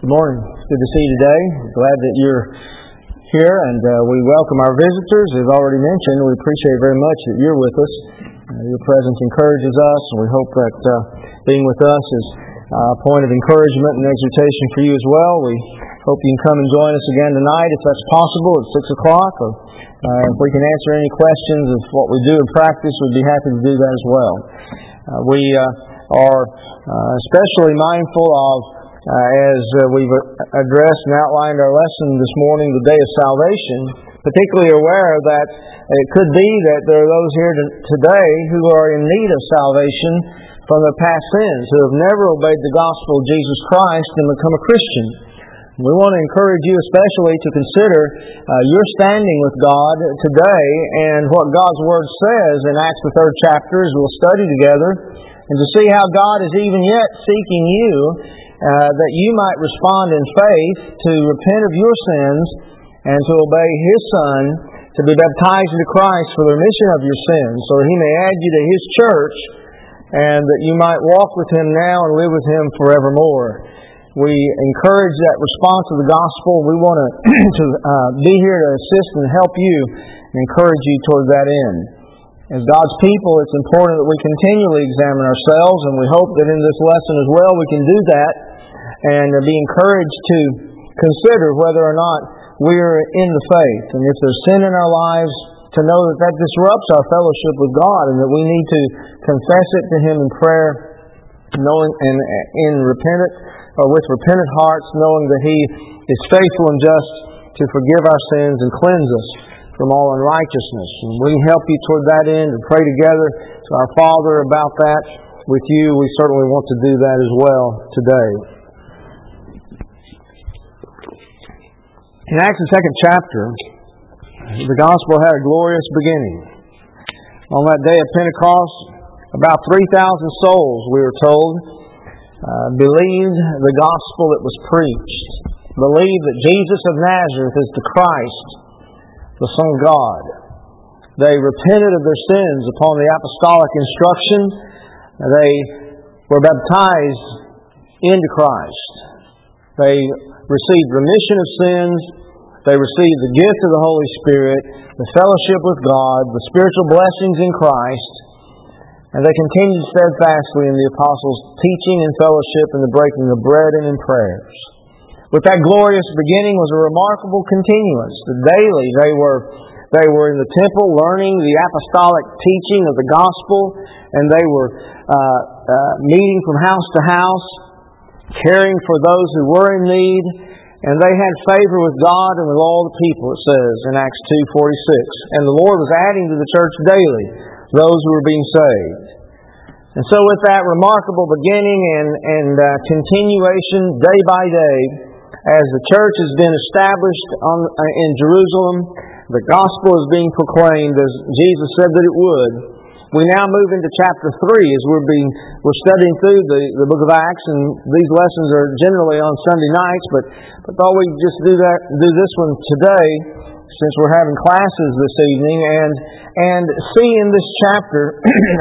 Good morning. It's good to see you today. Glad that you're here, and we welcome our visitors. As already mentioned, we appreciate very much that you're with us. Your presence encourages us, and we hope that being with us is a point of encouragement and exhortation for you as well. We hope you can come and join us again tonight if that's possible at 6 o'clock, or if we can answer any questions of what we do in practice, we'd be happy to do that as well. We are especially mindful of as we've addressed and outlined our lesson this morning, the day of salvation, particularly aware that it could be that there are those here today who are in need of salvation from their past sins, who have never obeyed the gospel of Jesus Christ and become a Christian. We want to encourage you especially to consider your standing with God today and what God's Word says in Acts the 3rd chapter as we'll study together, and to see how God is even yet seeking you that you might respond in faith to repent of your sins and to obey His Son, to be baptized into Christ for the remission of your sins, so that He may add you to His church, and that you might walk with Him now and live with Him forevermore. We encourage that response to the gospel. We want to be here to assist and help you and encourage you toward that end. As God's people, it's important that we continually examine ourselves, and we hope that in this lesson as well we can do that and be encouraged to consider whether or not we are in the faith. And if there's sin in our lives, to know that that disrupts our fellowship with God, and that we need to confess it to Him in prayer, knowing and with repentant hearts, knowing that He is faithful and just to forgive our sins and cleanse us from all unrighteousness. And we help you toward that end and pray together to our Father about that with you. We certainly want to do that as well today. In Acts the 2nd chapter, the gospel had a glorious beginning. On that day of Pentecost, about 3,000 souls, we were told, believed the gospel that was preached, believed that Jesus of Nazareth is the Christ, the Son of God. They repented of their sins upon the apostolic instruction. They were baptized into Christ. They received remission of sins. They received the gift of the Holy Spirit, the fellowship with God, the spiritual blessings in Christ. And they continued steadfastly in the apostles' teaching and fellowship and the breaking of bread and in prayers. With that glorious beginning was a remarkable continuance. Daily they were in the temple learning the apostolic teaching of the gospel, and they were meeting from house to house, caring for those who were in need, and they had favor with God and with all the people, it says in Acts 2:46. And the Lord was adding to the church daily those who were being saved. And so with that remarkable beginning and continuation day by day, as the church has been established in Jerusalem, the gospel is being proclaimed as Jesus said that it would. We now move into chapter 3 as we're studying through the book of Acts, and these lessons are generally on Sunday nights, but I thought we'd just do this one today since we're having classes this evening, and see in this chapter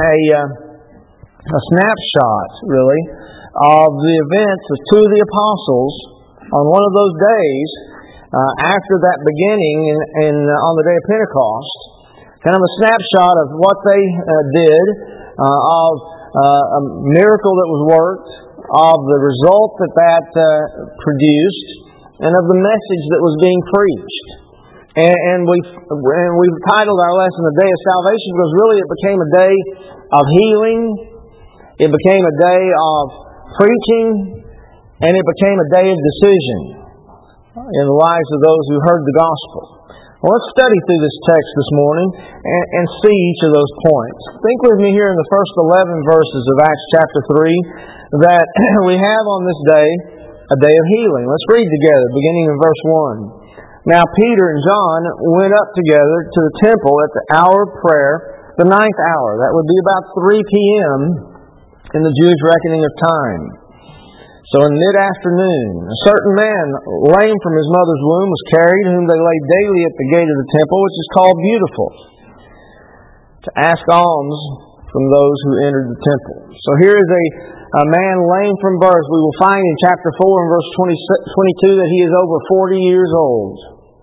a snapshot, really, of the events of two of the apostles on one of those days after that beginning on the day of Pentecost. Kind of a snapshot of what they did, of a miracle that was worked, of the result that produced, and of the message that was being preached. And we've titled our lesson "The Day of Salvation" because really it became a day of healing, it became a day of preaching, and it became a day of decision in the lives of those who heard the gospel. Well, let's study through this text this morning and see each of those points. Think with me here in the first 11 verses of Acts chapter 3 that we have on this day a day of healing. Let's read together, beginning in verse 1. Now Peter and John went up together to the temple at the hour of prayer, the 9th hour. That would be about 3 p.m. in the Jewish reckoning of time. So in mid-afternoon, a certain man, lame from his mother's womb, was carried, whom they laid daily at the gate of the temple, which is called Beautiful, to ask alms from those who entered the temple. So here is a man lame from birth. We will find in chapter 4 and verse 22 that he is over 40 years old.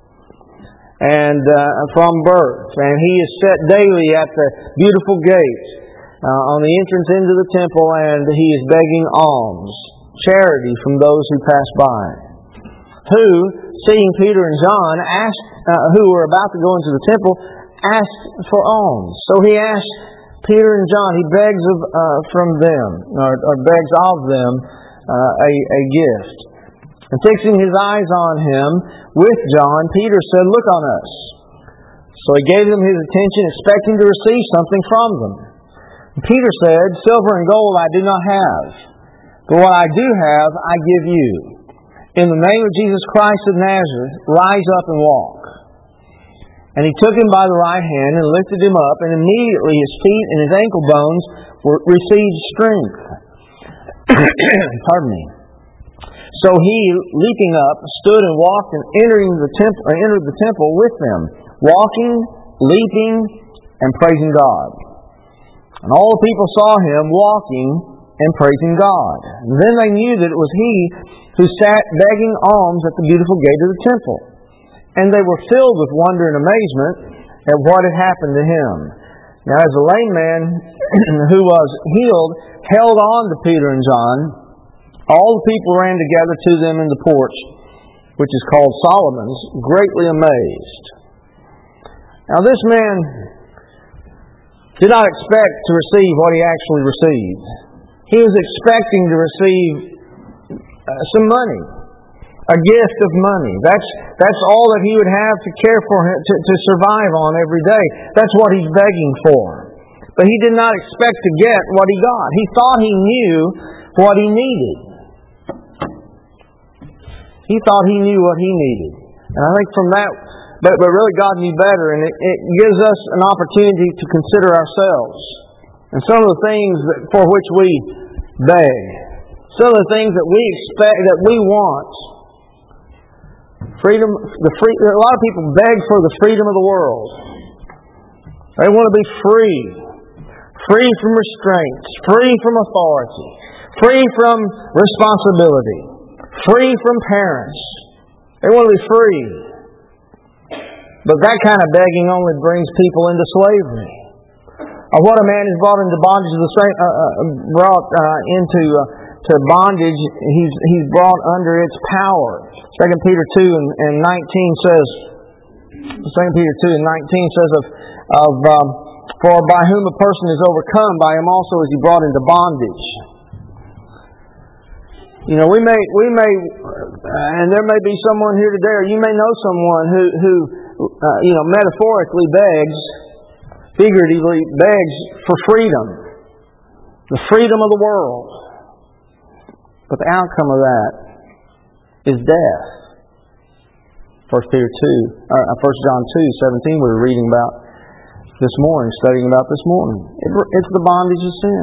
And from birth. And he is set daily at the beautiful gate on the entrance into the temple, and he is begging alms, charity from those who pass by. Who, seeing Peter and John, who were about to go into the temple, asked for alms. So he asked Peter and John, he begs from them, or begs of them, a gift. And fixing his eyes on him with John, Peter said, "Look on us." So he gave them his attention, expecting to receive something from them. And Peter said, "Silver and gold I do not have, but what I do have I give you. In the name of Jesus Christ of Nazareth, rise up and walk." And he took him by the right hand and lifted him up, and immediately his feet and his ankle bones received strength. Pardon me. So he, leaping up, stood and walked, and entered the temple with them, walking, leaping, and praising God. And all the people saw him walking and praising God. And then they knew that it was he who sat begging alms at the beautiful gate of the temple. And they were filled with wonder and amazement at what had happened to him. Now as the lame man who was healed held on to Peter and John, all the people ran together to them in the porch, which is called Solomon's, greatly amazed. Now this man did not expect to receive what he actually received. He was expecting to receive some money, a gift of money. That's all that he would have to care for him, to survive on every day. That's what he's begging for. But he did not expect to get what he got. He thought he knew what he needed. He thought he knew what he needed. And I think from that, but really God knew better, and it gives us an opportunity to consider ourselves and some of the things for which we beg, some of the things that we expect, that we want. Freedom. A lot of people beg for the freedom of the world. They want to be free from restraints, free from authority, free from responsibility, free from parents. They want to be free. But that kind of begging only brings people into slavery. What a man is brought into bondage, to bondage, he's brought under its power. 2 Peter 2 and 19 says, 2 Peter 2 and 19 says for by whom a person is overcome, by him also is he brought into bondage. You know, we may, and there may be someone here today, or you may know someone who metaphorically begs, figuratively begs for freedom, the freedom of the world. But the outcome of that is death. 1 John 2:17 we were reading about this morning, studying about this morning. It's the bondage of sin.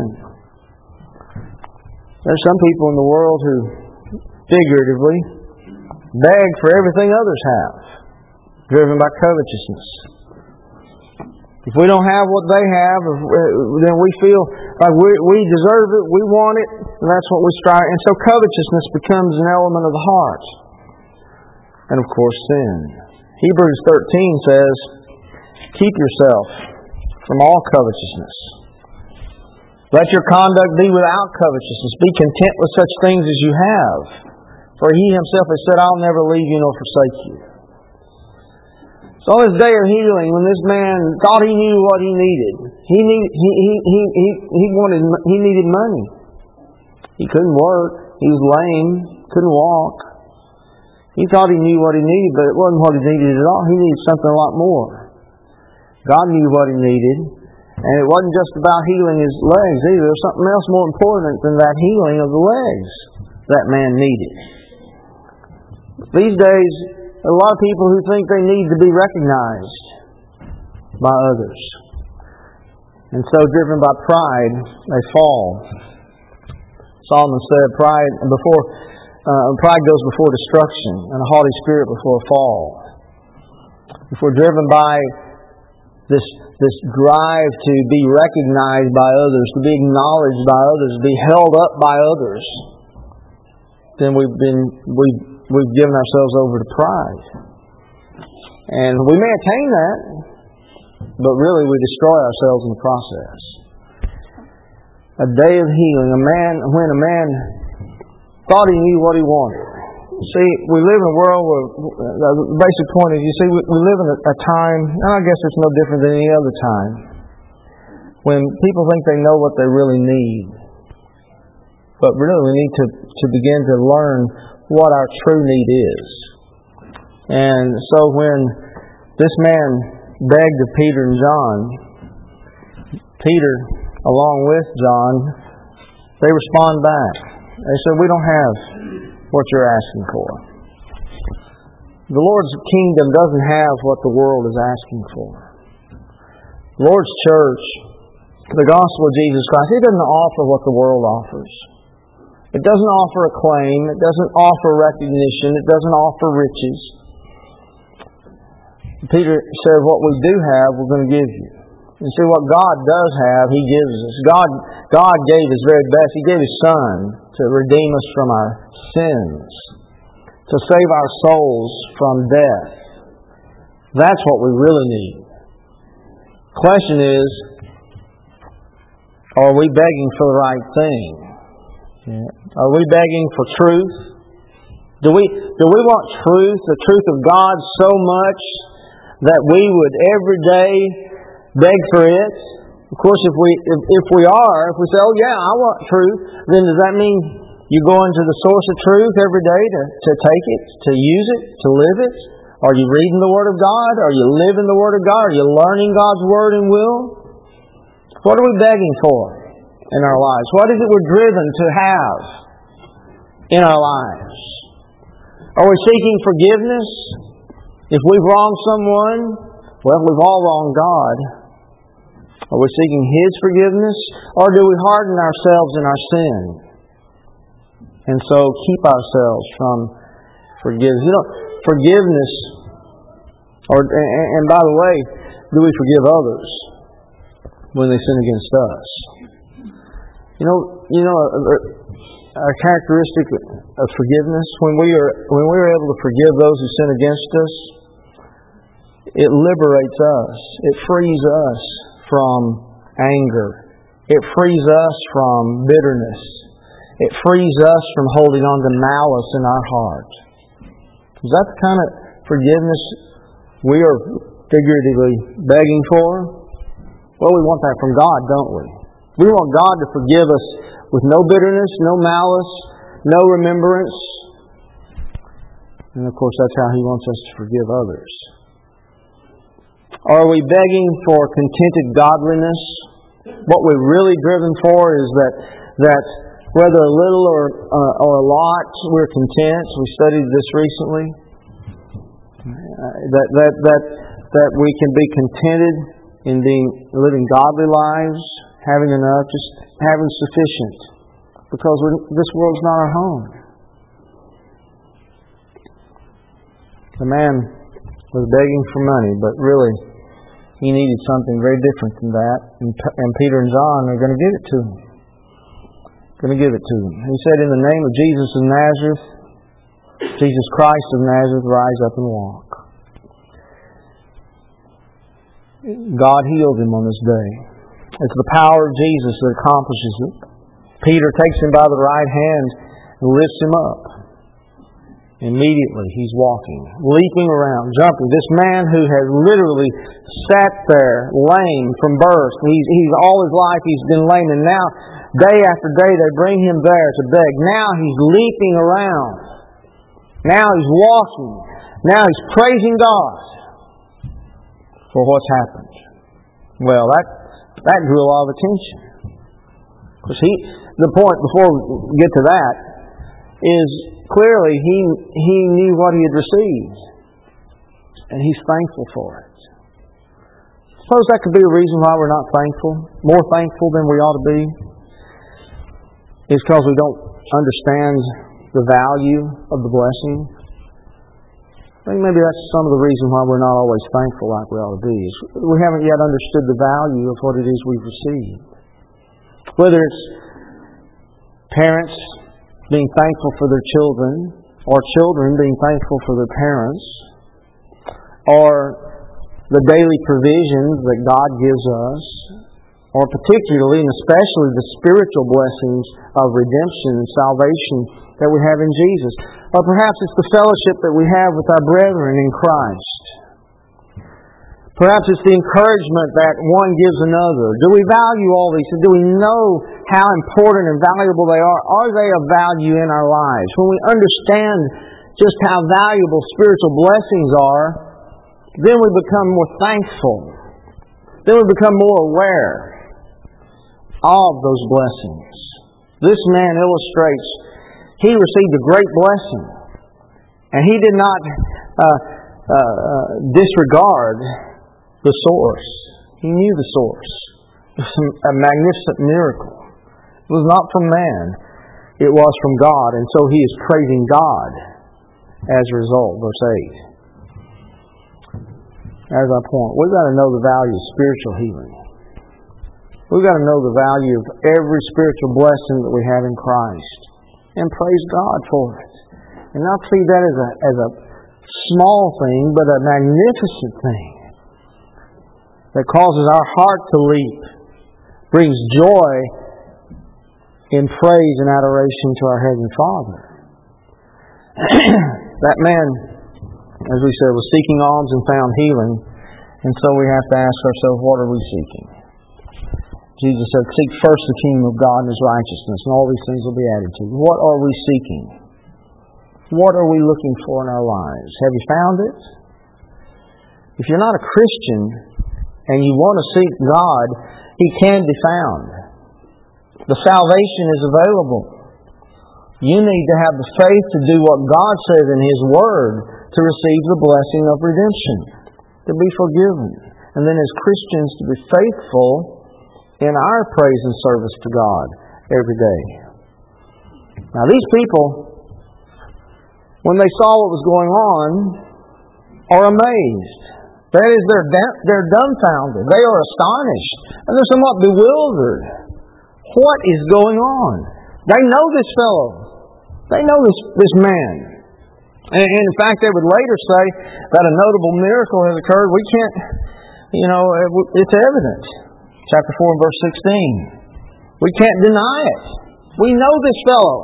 There's some people in the world who figuratively beg for everything others have, driven by covetousness. If we don't have what they have, then we feel like we deserve it, we want it, and that's what we strive. And so covetousness becomes an element of the heart. And of course sin. Hebrews 13 says, "Keep yourself from all covetousness. Let your conduct be without covetousness. Be content with such things as you have. For He Himself has said, I'll never leave you nor forsake you." So on His day of healing, when this man thought he knew what he needed, he needed money. He couldn't work. He was lame. Couldn't walk. He thought he knew what he needed, but it wasn't what he needed at all. He needed something a lot more. God knew what he needed. And it wasn't just about healing his legs either. There was something else more important than that healing of the legs that man needed. These days, a lot of people who think they need to be recognized by others. And so, driven by pride, they fall. Solomon said, pride goes before destruction, and a haughty spirit before a fall. If we're driven by this this drive to be recognized by others, to be acknowledged by others, to be held up by others, then we've given ourselves over to pride. And we may attain that, but really we destroy ourselves in the process. A day of healing. When a man thought he knew what he wanted. See, we live in a world where the basic point is, you see, we live in a time, and I guess it's no different than any other time, when people think they know what they really need. But really we need to begin to learn what our true need is. And so when this man begged of Peter and John, Peter, along with John, they respond back. They said, we don't have what you're asking for. The Lord's kingdom doesn't have what the world is asking for. The Lord's church, the gospel of Jesus Christ, it doesn't offer what the world offers. It doesn't offer acclaim. It doesn't offer recognition. It doesn't offer riches. Peter said, what we do have, we're going to give you. And see, what God does have, He gives us. God gave His very best. He gave His Son to redeem us from our sins, to save our souls from death. That's what we really need. The question is, are we begging for the right thing? Are we begging for truth? Do we want truth, the truth of God, so much that we would every day beg for it? Of course, if we say, oh yeah, I want truth, then does that mean you go into the source of truth every day to take it, to use it, to live it? Are you reading the Word of God? Are you living the Word of God? Are you learning God's Word and will? What are we begging for in our lives? What is it we're driven to have in our lives? Are we seeking forgiveness? If we've wronged someone, well, we've all wronged God. Are we seeking His forgiveness? Or do we harden ourselves in our sin? And so keep ourselves from forgiveness. You know, forgiveness, and by the way, do we forgive others when they sin against us? You know, a characteristic of forgiveness, when we are able to forgive those who sin against us, it liberates us. It frees us from anger. It frees us from bitterness. It frees us from holding on to malice in our heart. Is that the kind of forgiveness we are figuratively begging for? Well, we want that from God, don't we? We want God to forgive us with no bitterness, no malice, no remembrance. And of course, that's how He wants us to forgive others. Are we begging for contented godliness? What we're really driven for is that whether a little or a lot, we're content. We studied this recently. That we can be contented in living godly lives, having enough, just having sufficient, because this world's not our home. The man was begging for money, but really he needed something very different than that, and Peter and John are going to give it to him. He said, in the name of Jesus of Nazareth, Jesus Christ of Nazareth, rise up and walk. God healed him on this day. It's the power of Jesus that accomplishes it. Peter takes him by the right hand and lifts him up. Immediately he's walking, leaping around, jumping. This man who has literally sat there lame from birth. He's all his life he's been lame, and now day after day they bring him there to beg. Now he's leaping around. Now he's walking. Now he's praising God for what's happened. Well, that drew a lot of attention. Because the point before we get to that is clearly he knew what he had received, and he's thankful for it. Suppose that could be a reason why we're not thankful, more thankful than we ought to be. It's because we don't understand the value of the blessing. I think maybe that's some of the reason why we're not always thankful like we ought to be. Is we haven't yet understood the value of what it is we've received. Whether it's parents being thankful for their children, or children being thankful for their parents, or the daily provisions that God gives us, or particularly and especially the spiritual blessings of redemption and salvation that we have in Jesus. Or perhaps it's the fellowship that we have with our brethren in Christ. Perhaps it's the encouragement that one gives another. Do we value all these? Do we know how important and valuable they are? Are they of value in our lives? When we understand just how valuable spiritual blessings are, then we become more thankful. Then we become more aware of those blessings. This man illustrates he received a great blessing, and he did not disregard the source. He knew the source. It was a magnificent miracle. It was not from man. It was from God, and so he is praising God as a result. Verse 8. As I point, we've got to know the value of spiritual healing. We've got to know the value of every spiritual blessing that we have in Christ, and praise God for it. And not see that as a small thing, but a magnificent thing that causes our heart to leap, brings joy in praise and adoration to our Heavenly Father. That man, as we said, was seeking alms and found healing, and so we have to ask ourselves, what are we seeking? Jesus said, seek first the kingdom of God and His righteousness, and all these things will be added to you. What are we seeking? What are we looking for in our lives? Have you found it? If you're not a Christian and you want to seek God, He can be found. The salvation is available. You need to have the faith to do what God says in His Word to receive the blessing of redemption, to be forgiven, and then as Christians to be faithful in our praise and service to God every day. Now these people, when they saw what was going on, are amazed. That is, they're dumbfounded. They are astonished. And they're somewhat bewildered. What is going on? They know this fellow. They know this man. And in fact, they would later say that a notable miracle has occurred. We can't, it's evident. Chapter 4 and verse 16. We can't deny it. We know this fellow.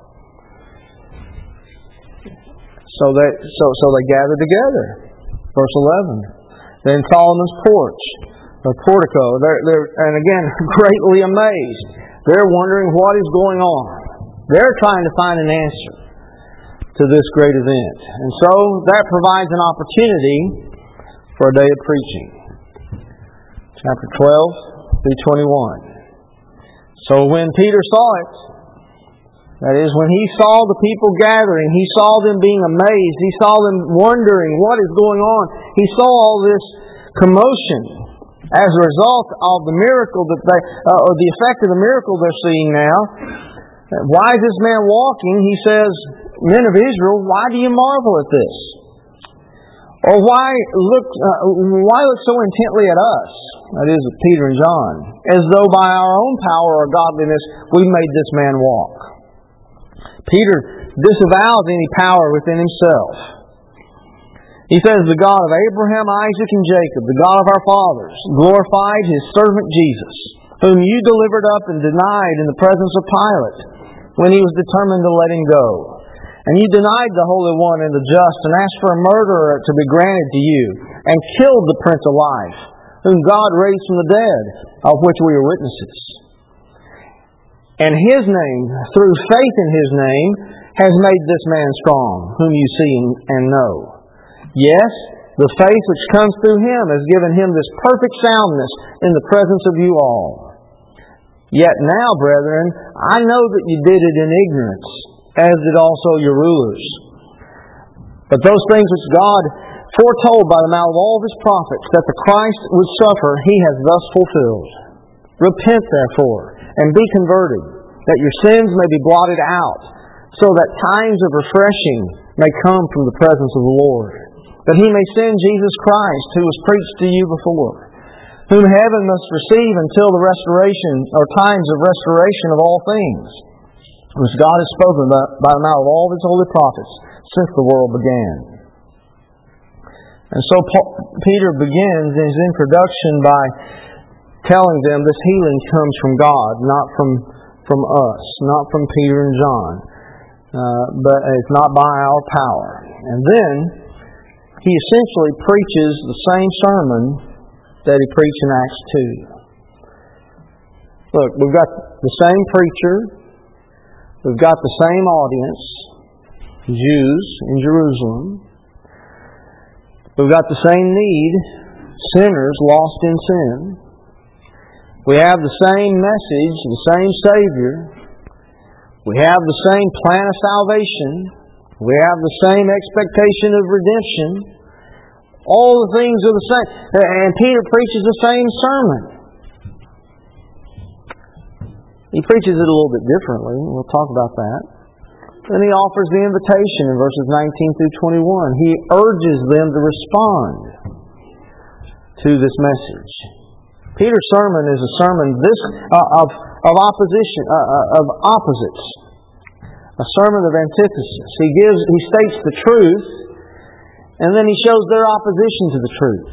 So they gathered together. Verse 11. Then Solomon's porch, the portico. And again, greatly amazed. They're wondering what is going on. They're trying to find an answer to this great event. And so that provides an opportunity for a day of preaching. Chapter 12. 21. So when Peter saw it, that is, when he saw the people gathering, he saw them being amazed, he saw them wondering what is going on, he saw all this commotion as a result of the miracle or the effect of the miracle they're seeing now. Why is this man walking? He says, men of Israel, why do you marvel at this? Or why look so intently at us? That is, at Peter and John, as though by our own power or godliness we made this man walk. Peter disavows any power within himself. He says, the God of Abraham, Isaac, and Jacob, the God of our fathers, glorified His servant Jesus, whom you delivered up and denied in the presence of Pilate, when he was determined to let Him go. And you denied the Holy One and the just, and asked for a murderer to be granted to you, and killed the Prince of Life, whom God raised from the dead, of which we are witnesses. And His name, through faith in His name, has made this man strong, whom you see and know. Yes, the faith which comes through Him has given Him this perfect soundness in the presence of you all. Yet now, brethren, I know that you did it in ignorance, as did also your rulers. But those things which God foretold by the mouth of all of His prophets, that the Christ would suffer, He has thus fulfilled. Repent, therefore, and be converted, that your sins may be blotted out, so that times of refreshing may come from the presence of the Lord, that He may send Jesus Christ, who was preached to you before, whom heaven must receive until the restoration, or times of restoration of all things, which God has spoken by the mouth of all His holy prophets since the world began. And so Peter begins his introduction by telling them this healing comes from God, not from us, not from Peter and John, but it's not by our power. And then he essentially preaches the same sermon that he preached in Acts 2. Look, we've got the same preacher, we've got the same audience, Jews in Jerusalem. We've got the same need, sinners lost in sin. We have the same message, the same Savior. We have the same plan of salvation. We have the same expectation of redemption. All the things are the same. And Peter preaches the same sermon. He preaches it a little bit differently. We'll talk about that. Then he offers the invitation in verses 19 through 21. He urges them to respond to this message. Peter's sermon is a sermon of opposition, of opposites, a sermon of antithesis. He states the truth, and then he shows their opposition to the truth.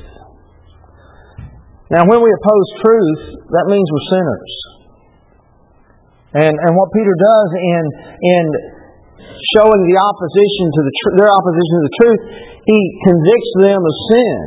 Now, when we oppose truth, that means we're sinners. And what Peter does in showing the opposition to their opposition to the truth, he convicts them of sin.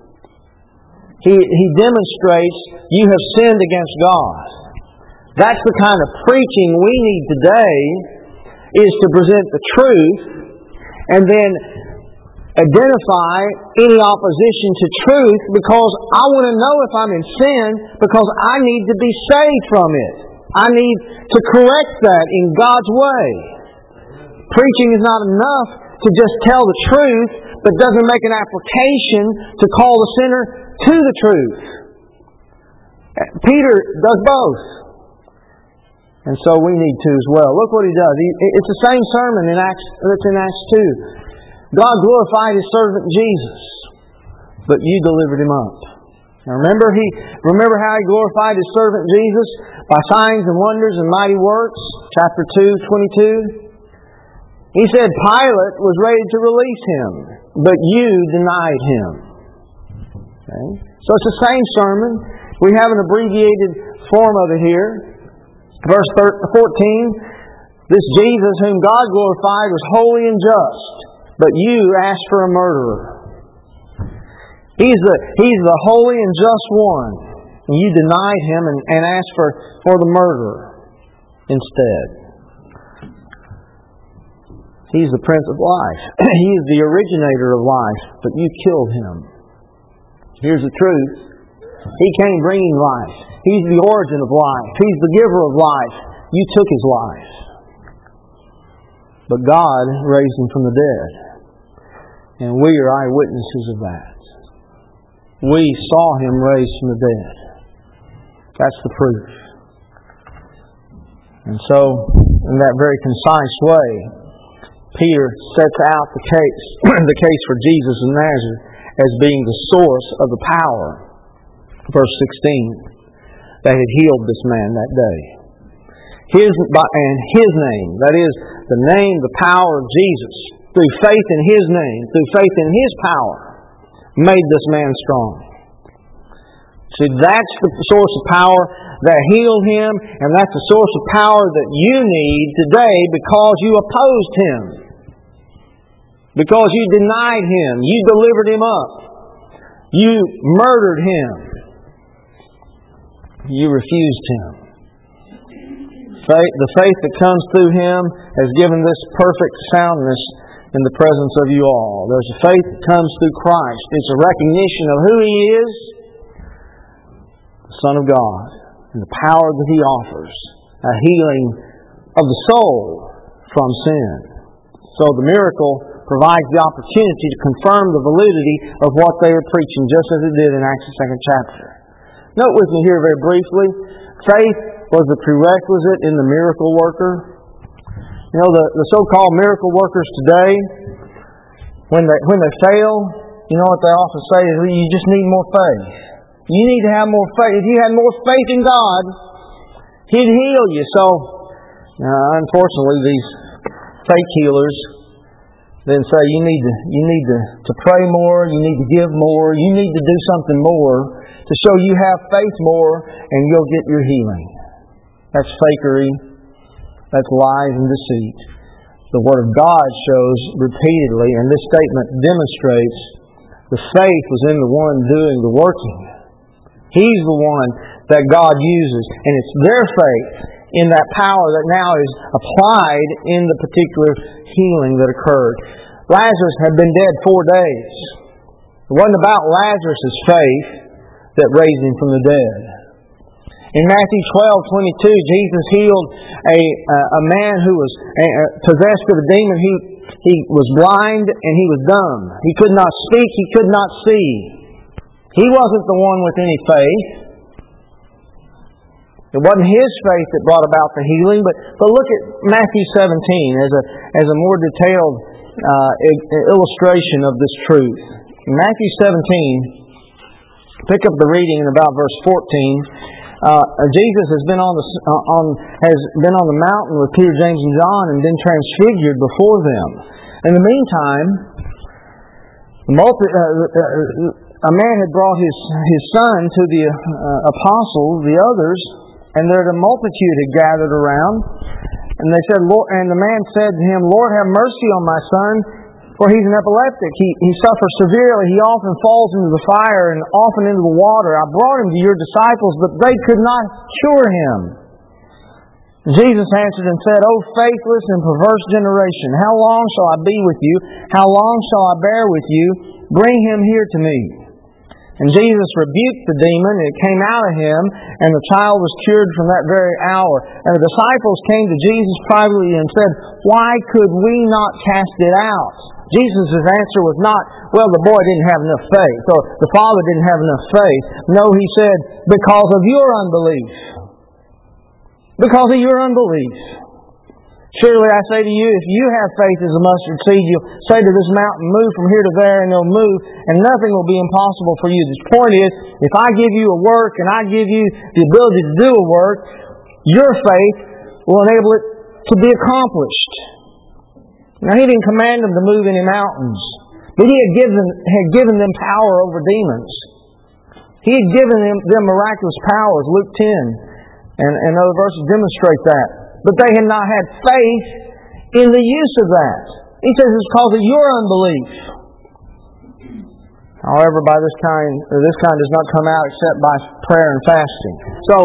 He demonstrates, you have sinned against God. That's the kind of preaching we need today, is to present the truth and then identify any opposition to truth, because I want to know if I'm in sin, because I need to be saved from it. I need to correct that in God's way. Preaching is not enough to just tell the truth, but doesn't make an application to call the sinner to the truth. Peter does both. And so we need to as well. Look what he does. It's the same sermon that's in Acts 2. God glorified His servant Jesus, but you delivered Him up. Now remember how He glorified His servant Jesus? By signs and wonders and mighty works. Chapter 2, 22. He said Pilate was ready to release Him, but you denied Him. Okay? So it's the same sermon. We have an abbreviated form of it here. Verse 14, this Jesus whom God glorified was holy and just, but you asked for a murderer. He's the holy and just one, and you denied Him and asked for the murderer instead. He's the Prince of Life. He is the originator of life, but you killed Him. Here's the truth. He came bringing life. He's the origin of life. He's the giver of life. You took His life. But God raised Him from the dead. And we are eyewitnesses of that. We saw Him raised from the dead. That's the proof. And so, in that very concise way, Peter sets out the case for Jesus of Nazareth as being the source of the power, verse 16, that had healed this man that day. His name, that is, the name, the power of Jesus, through faith in His name, through faith in His power, made this man strong. See, that's the source of power that healed him, and that's the source of power that you need today because you opposed Him. Because you denied Him. You delivered Him up. You murdered Him. You refused Him. The faith that comes through Him has given this perfect soundness in the presence of you all. There's a faith that comes through Christ. It's a recognition of who He is, the Son of God, and the power that He offers, a healing of the soul from sin. So the miracle provides the opportunity to confirm the validity of what they are preaching, just as it did in Acts the 2nd chapter. Note with me here very briefly, faith was the prerequisite in the miracle worker. You know, the so-called miracle workers today, when they fail, you know what they often say is, you just need more faith. You need to have more faith. If you had more faith in God, He'd heal you. So, unfortunately, these fake healers then say you need to pray more, you need to give more, you need to do something more to show you have faith more, and you'll get your healing. That's fakery. That's lies and deceit. The Word of God shows repeatedly, and this statement demonstrates the faith was in the one doing the working. He's the one that God uses, and it's their faith in that power that now is applied in the particular healing that occurred. Lazarus had been dead 4 days. It wasn't about Lazarus' faith that raised him from the dead. In Matthew 12:22, Jesus healed a man who was possessed with a demon. He was blind and he was dumb. He could not speak, he could not see. He wasn't the one with any faith. It wasn't his faith that brought about the healing, but look at Matthew 17 as a more detailed illustration of this truth. In Matthew 17, pick up the reading in about verse 14. Jesus has been on the mountain with Peter, James, and John, and been transfigured before them. In the meantime, a man had brought his son to the apostles, the others, and there the multitude had gathered around. And they said, Lord, and the man said to him, Lord, have mercy on my son, for he's an epileptic. He suffers severely. He often falls into the fire and often into the water. I brought him to your disciples, but they could not cure him. Jesus answered and said, O faithless and perverse generation, how long shall I be with you? How long shall I bear with you? Bring him here to me. And Jesus rebuked the demon, and it came out of him, and the child was cured from that very hour. And the disciples came to Jesus privately and said, Why could we not cast it out? Jesus' answer was not, well, the boy didn't have enough faith, or the father didn't have enough faith. No, He said, because of your unbelief. Because of your unbelief. Surely I say to you, if you have faith as a mustard seed, you'll say to this mountain, move from here to there, and it'll move, and nothing will be impossible for you. The point is, if I give you a work, and I give you the ability to do a work, your faith will enable it to be accomplished. Now, He didn't command them to move any mountains, but He had given them power over demons. He had given them miraculous powers, Luke 10, and other verses demonstrate that. But they had not had faith in the use of that. He says it's because of your unbelief. However, this kind does not come out except by prayer and fasting. So,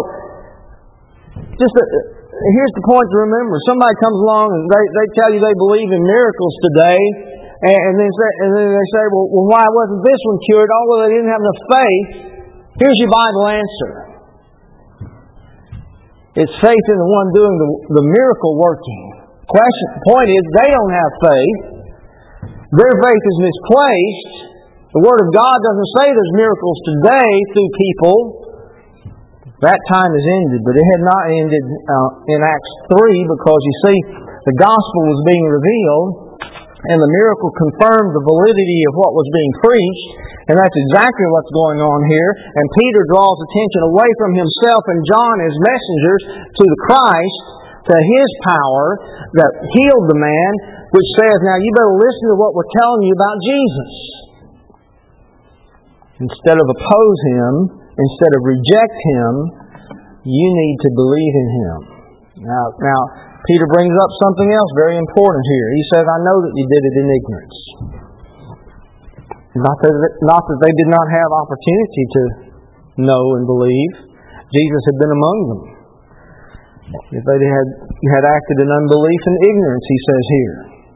here's the point to remember. Somebody comes along and they tell you they believe in miracles today, and then they say, well, why wasn't this one cured? Oh, well, they didn't have enough faith. Here's your Bible answer. It's faith in the one doing the miracle working. Point is, they don't have faith. Their faith is misplaced. The Word of God doesn't say there's miracles today through people. That time has ended, but it had not ended in Acts 3, because you see, the gospel was being revealed, and the miracle confirmed the validity of what was being preached, and that's exactly what's going on here. And Peter draws attention away from himself and John as messengers to the Christ, to His power that healed the man, which says, now you better listen to what we're telling you about Jesus. Instead of oppose Him, instead of reject Him, you need to believe in Him. Now, Peter brings up something else very important here. He says, I know that you did it in ignorance. Not that they did not have opportunity to know and believe. Jesus had been among them. If they had acted in unbelief and ignorance, he says here.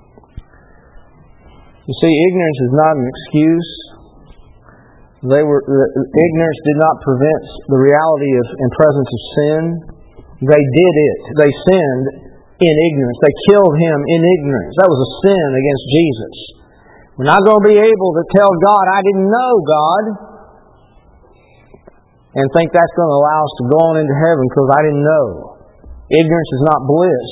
You see, ignorance is not an excuse. Ignorance did not prevent the reality and presence of sin. They did it. They sinned in ignorance. They killed Him in ignorance. That was a sin against Jesus. We're not going to be able to tell God, I didn't know God, and think that's going to allow us to go on into heaven because I didn't know. Ignorance is not bliss.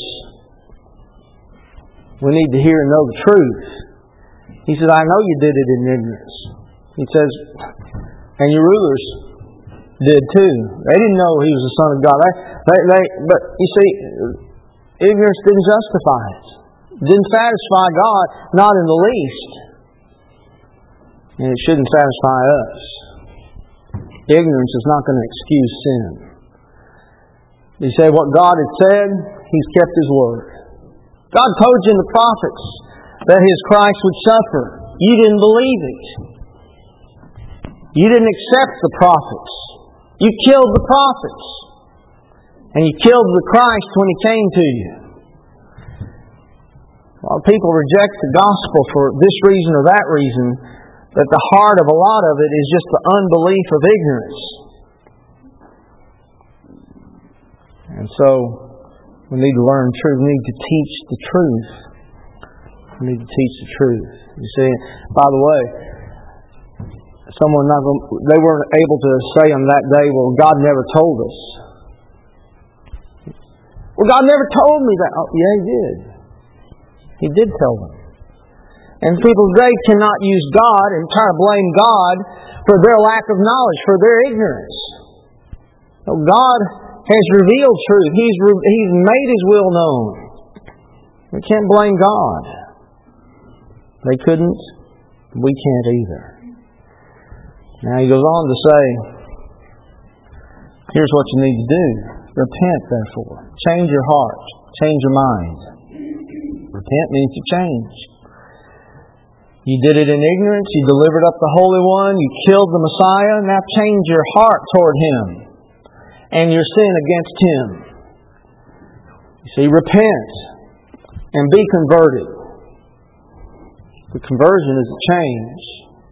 We need to hear and know the truth. He said, I know you did it in ignorance. He says, and your rulers did too. They didn't know He was the Son of God. But you see, ignorance didn't justify it. Didn't satisfy God, not in the least. And it shouldn't satisfy us. Ignorance is not going to excuse sin. You say what God had said, He's kept His word. God told you in the prophets that His Christ would suffer. You didn't believe it. You didn't accept the prophets. You killed the prophets. And you killed the Christ when He came to you. A lot of people reject the gospel for this reason or that reason, but the heart of a lot of it is just the unbelief of ignorance. And so, we need to learn truth. We need to teach the truth. We need to teach the truth. You see, by the way, they weren't able to say on that day, well, God never told us. Well, God never told me that. Oh, yeah, He did. He did tell them. And people today cannot use God and try to blame God for their lack of knowledge, for their ignorance. So God has revealed truth. He's made His will known. We can't blame God. They couldn't. We can't either. Now He goes on to say, here's what you need to do. Repent, therefore. Change your heart. Change your mind. Repent means to change. You did it in ignorance. You delivered up the Holy One. You killed the Messiah. Now change your heart toward Him and your sin against Him. You see, repent and be converted. The conversion is a change.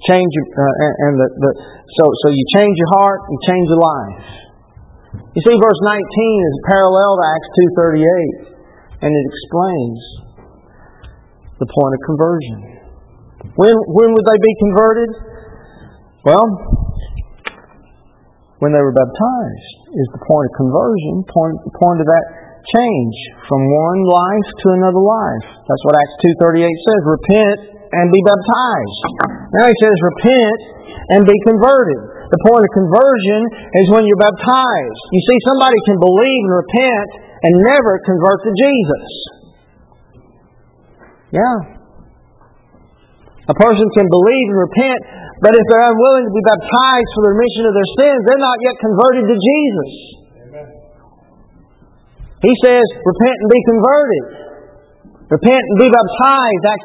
So you change your heart, you change your life. You see, verse 19 is parallel to Acts 2:38, and it explains the point of conversion. When would they be converted? Well, when they were baptized is the point of conversion, the point of that change from one life to another life. That's what Acts 2:38 says. Repent and be baptized. Now he says repent and be converted. The point of conversion is when you're baptized. You see, somebody can believe and repent and never convert to Jesus. Yeah. A person can believe and repent, but if they're unwilling to be baptized for the remission of their sins, they're not yet converted to Jesus. Amen. He says, repent and be converted. Repent and be baptized, Acts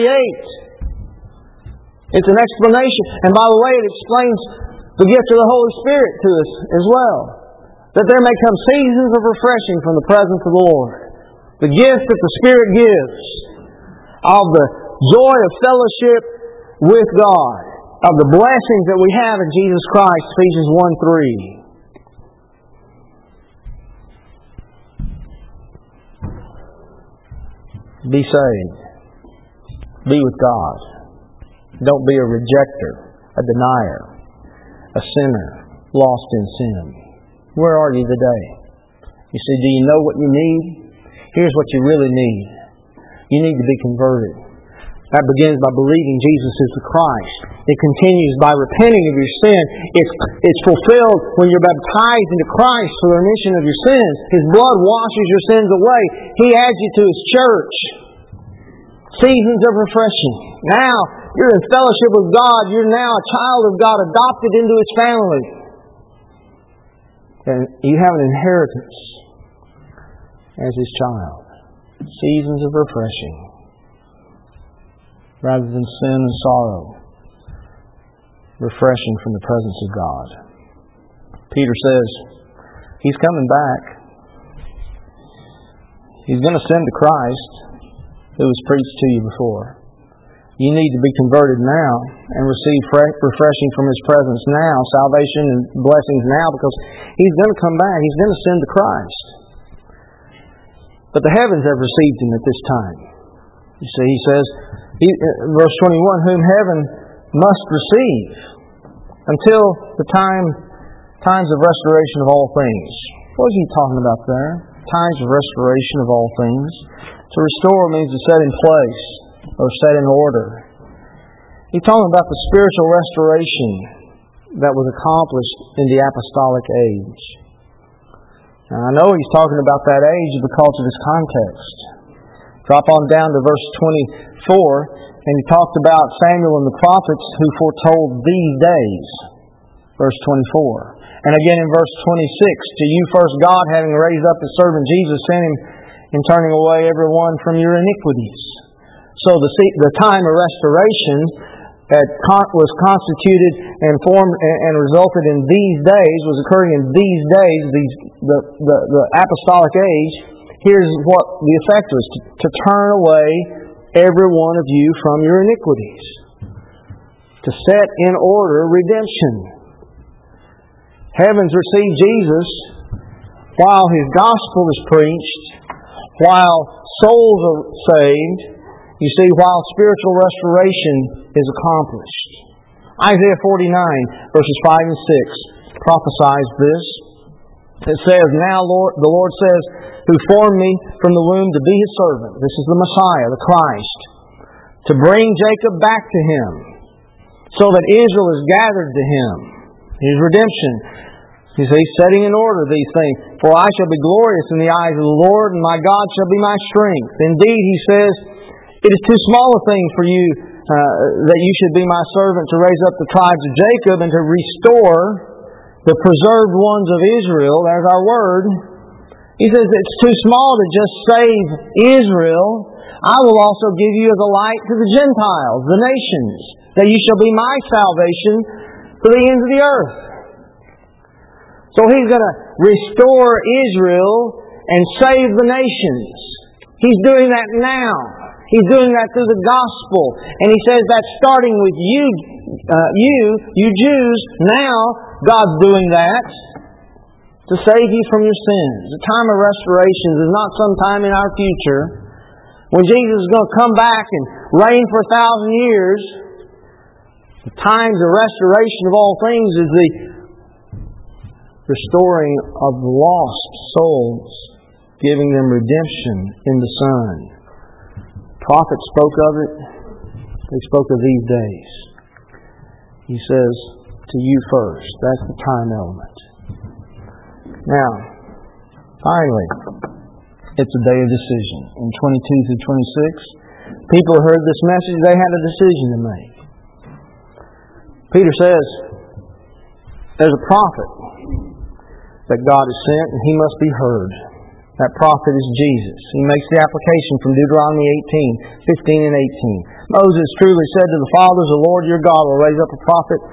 2:38. It's an explanation. And by the way, it explains the gift of the Holy Spirit to us as well. That there may come seasons of refreshing from the presence of the Lord. The gift that the Spirit gives of the joy of fellowship with God, of the blessings that we have in Jesus Christ, Ephesians 1:3. Be saved. Be with God. Don't be a rejecter, a denier, a sinner, lost in sin. Where are you today? You see, do you know what you need? Here's what you really need. You need to be converted. That begins by believing Jesus is the Christ. It continues by repenting of your sin. It's fulfilled when you're baptized into Christ for the remission of your sins. His blood washes your sins away. He adds you to His church. Seasons of refreshing. Now, you're in fellowship with God. You're now a child of God, adopted into His family. And you have an inheritance as His child. Seasons of refreshing. Rather than sin and sorrow. Refreshing from the presence of God. Peter says, He's coming back. He's going to send the Christ who was preached to you before. You need to be converted now and receive refreshing from His presence now, salvation and blessings now, because He's going to come back. He's going to send the Christ. But the heavens have received Him at this time. You see, he says, verse 21, whom heaven must receive until the times of restoration of all things. What is he talking about there? Times of restoration of all things. To restore means to set in place or set in order. He's talking about the spiritual restoration that was accomplished in the apostolic age. Now, I know he's talking about that age because of his context. Drop on down to verse 24, and he talked about Samuel and the prophets who foretold these days. Verse 24. And again in verse 26, to you first God, having raised up His servant Jesus, sent Him in turning away every one from your iniquities. So the time of restoration that was constituted and formed and resulted in these days, was occurring in these days, the apostolic age. Here's what the effect was: to turn away every one of you from your iniquities, to set in order redemption. Heavens receive Jesus while His gospel is preached, while souls are saved. You see, while spiritual restoration is accomplished. Isaiah 49, verses 5 and 6 prophesies this. It says, now the Lord says, who formed me from the womb to be His servant. This is the Messiah, the Christ. To bring Jacob back to Him, so that Israel is gathered to Him. His redemption. You see, setting in order these things. For I shall be glorious in the eyes of the Lord, and my God shall be my strength. Indeed, He says, it is too small a thing for you that you should be my servant to raise up the tribes of Jacob and to restore the preserved ones of Israel. There's our word. He says it's too small to just save Israel. I will also give you as a light to the Gentiles, the nations, that you shall be my salvation to the ends of the earth. So He's going to restore Israel and save the nations. He's doing that now. He's doing that through the gospel. And He says that's starting with you Jews. Now God's doing that to save you from your sins. The time of restoration is not sometime in our future when Jesus is going to come back and reign for 1,000 years. The times of restoration of all things is the restoring of the lost souls, giving them redemption in the Son. Prophets spoke of it. They spoke of these days. He says, to you first. That's the time element. Now, finally, it's a day of decision. In 22 through 26, people heard this message. They had a decision to make. Peter says, there's a prophet that God has sent, and he must be heard. That prophet is Jesus. He makes the application from Deuteronomy 18, 15 and 18. Moses truly said to the fathers, the Lord your God will raise up a prophet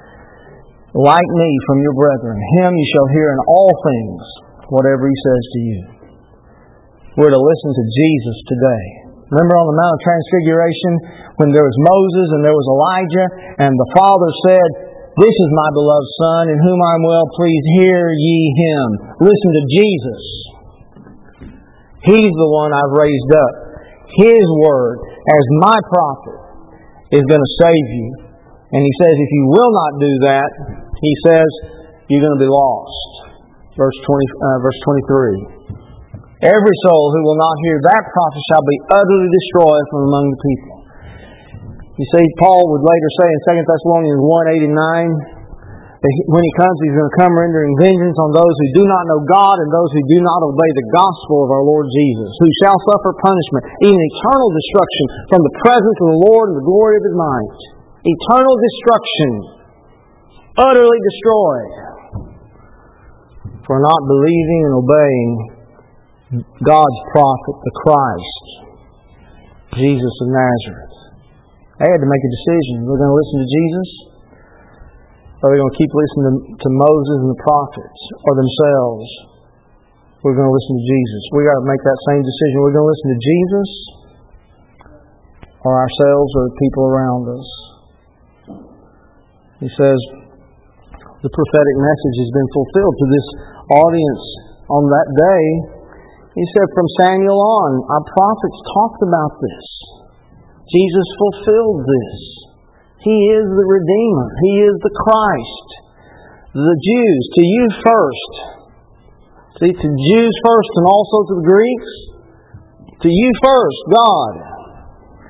like me from your brethren. Him you shall hear in all things, whatever He says to you. We're to listen to Jesus today. Remember on the Mount of Transfiguration when there was Moses and there was Elijah, and the Father said, this is my beloved Son, in whom I am well pleased. Hear ye Him. Listen to Jesus. He's the one I've raised up. His Word, as my prophet, is going to save you. And He says, if you will not do that, He says, you're going to be lost. Verse 23. Every soul who will not hear that prophet shall be utterly destroyed from among the people. You see, Paul would later say in 2 Thessalonians 1:8 and 9, that when He comes, He's going to come rendering vengeance on those who do not know God and those who do not obey the gospel of our Lord Jesus, who shall suffer punishment, even eternal destruction, from the presence of the Lord and the glory of His might. Eternal destruction, utterly destroyed, for not believing and obeying God's prophet, the Christ, Jesus of Nazareth. They had to make a decision. We're going to listen to Jesus, or are they going to keep listening to Moses and the prophets, or themselves? We're going to listen to Jesus. We've got to make that same decision. We're going to listen to Jesus, or ourselves, or the people around us. He says, the prophetic message has been fulfilled to this audience on that day. He said, from Samuel on, our prophets talked about this. Jesus fulfilled this. He is the Redeemer. He is the Christ. The Jews, to you first. See, to Jews first and also to the Greeks. To you first, God.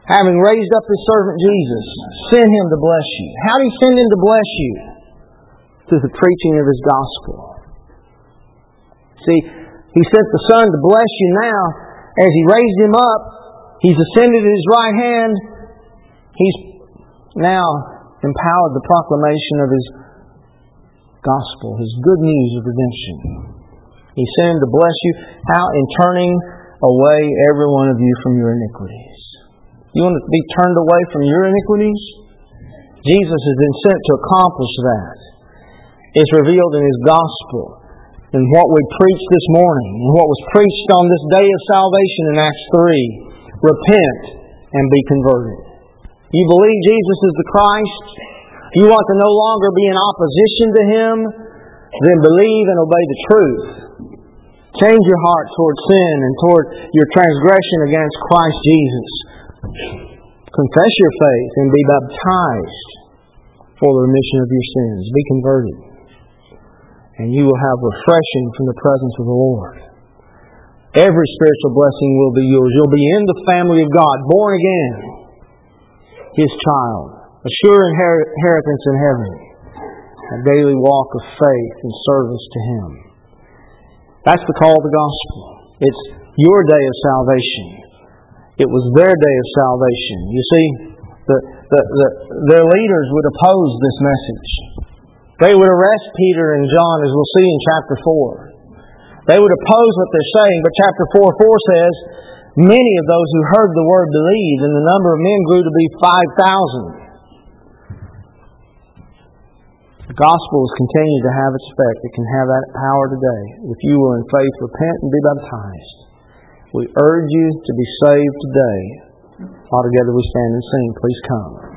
having raised up His servant Jesus, sent Him to bless you. How did He send Him to bless you? Through the preaching of His gospel. See, He sent the Son to bless you now. As He raised Him up, He's ascended at His right hand. He's now empowered the proclamation of His gospel, His good news of redemption. He sent Him to bless you. How? In turning away every one of you from your iniquities. You want to be turned away from your iniquities? Jesus has been sent to accomplish that. It's revealed in His gospel, in what we preached this morning, and what was preached on this day of salvation in Acts 3. Repent and be converted. You believe Jesus is the Christ? You want to no longer be in opposition to Him? Then believe and obey the truth. Change your heart toward sin and toward your transgression against Christ Jesus. Confess your faith and be baptized for the remission of your sins. Be converted. And you will have refreshing from the presence of the Lord. Every spiritual blessing will be yours. You'll be in the family of God, born again, His child, a sure inheritance in heaven, a daily walk of faith and service to Him. That's the call of the gospel. It's your day of salvation. It was their day of salvation. You see, their leaders would oppose this message. They would arrest Peter and John, as we'll see in chapter 4. They would oppose what they're saying, but chapter 4:4 says, many of those who heard the word believed, and the number of men grew to be 5,000. The gospel has continued to have its effect. It can have that power today. If you will in faith repent and be baptized, we urge you to be saved today. All together we stand and sing. Please come.